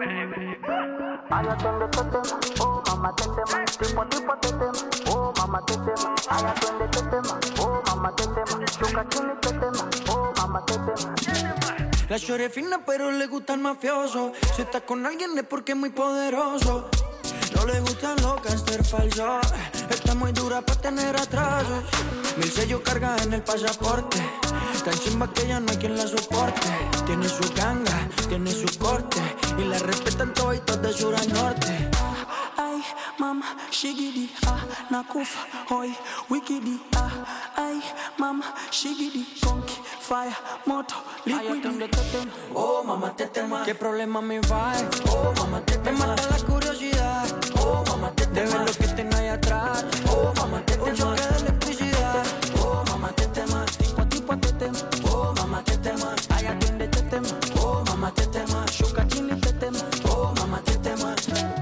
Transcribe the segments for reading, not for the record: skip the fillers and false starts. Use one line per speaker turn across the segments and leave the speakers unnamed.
Ay, atiende este tema, oh mamá este tema, tipo este tema, oh mamá este tema. Ay, atiende este tema, oh mamá este tema, chuca chini este tema, oh mamá este tema.
La shorty es fina pero le gusta el mafioso. Si está con alguien es porque es muy poderoso. No le gustan los gangsters falsos. Está muy dura para tener atrasos. 1000 sellos carga en el pasaporte. Tan chimba que ya no hay quien la soporte. Tiene su ganga, tiene su corte. Y la respetan toditos de sur a norte. Ay, mama, shigidi, nakufa, hoy, wikidi, ay, mama, shigidi, conky, fire, moto, liquidi. Oh, mamá, te tema. ¿Qué problema me va? Oh, mamá, te tema. Me mata la curiosidad. Oh, mamá, te tema. De ver lo que tengo ahí atrás. Oh, mamá, te tema. Un choque de electricidad. Oh, mamá, te tema. Tipo, te tema. Oh, mamá, te tema. Ay, atiende, te tema. Oh, mamá, te tema. Shuka chini, te tema. Oh, mamá, te tema.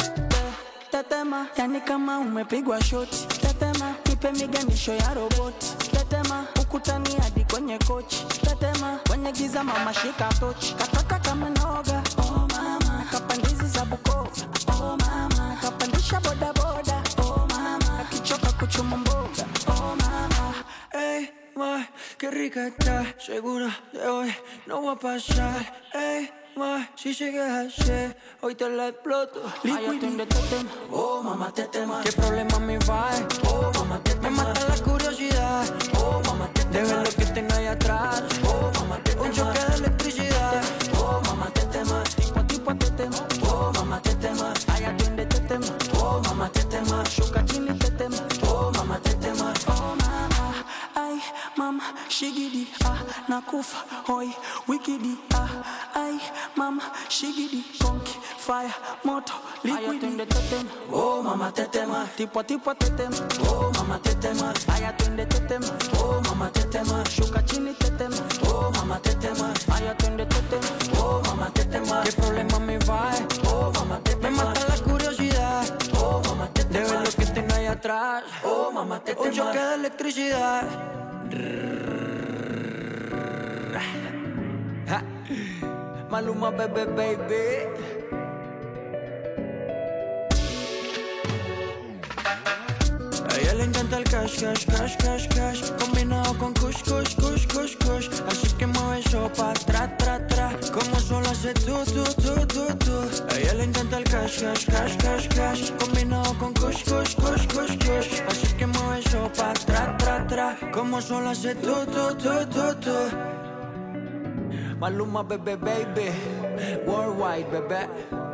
Tetema, yani kama umepigwa shoti. Tetema, nipe miganisho ya roboti. Tetema, ukutani hadi kwenye kochi. Tetema, kwenye giza mama shika tochi. Kataka kama noga, oh mama. Kapandizi za Bukoba, oh mama. Kapandisha boda boda, oh mama. Akichoka kuchuma mboga, oh mama. Ey, ma, qué rica está. Segura de hoy no va a pasar. Ey, ma, si sigues así, hoy te la exploto. Ay, atiende este tema. Oh, mamá, te tema. ¿Qué problema me va? Oh, mamá, te tema. Me mata la curiosidad. Oh, mamá, te tema. De ver lo que tengo ahí atrás. Oh, mamá, te tema. Un choque de electricidad. Oh, mamá, te tema. Tipo, te tema. Oh, mamá, te tema. Ay, atiende este tema. Oh, mamá, te tema. Shuka chini, te tema. Oh, mamá, te tema. Oh, mama. Ay, mama, shigidi, nakufa, hoy, wikidi, ay, mama, shigidi, conky, fire, moto, liquidi. Oh, mamá, te tema. Tipo, te tema. Oh, mamá, te tema. Ay, atiende, te tema. Oh, mamá, te tema. Shuka chini, te tema. Oh, mamá, te tema. Ay, atiende, te tema. Oh, mamá, te tema. ¿Qué problema me va? Oh, mamá, te tema. Me mata la curiosidad. Oh, mamá, te tema. De ver lo que tengo ahí atrás. Oh, mamá, te tema. Un choque de electricidad. Ha. Maluma, bebé, baby. A ella le encanta el cash, cash, cash, cash, cash. Combinado con kush, kush, kush, kush, kush. Así que mueve eso pa' tra, tra, tra. Como solo hace tú. A ella le encanta el cash, cash, cash, cash, cash. Combinado con kush, kush, kush, kush, kush. Así que mueve eso pa' tra, tra, tra. Como solo hace tú. Maluma, bebé, baby. Worldwide, bebé.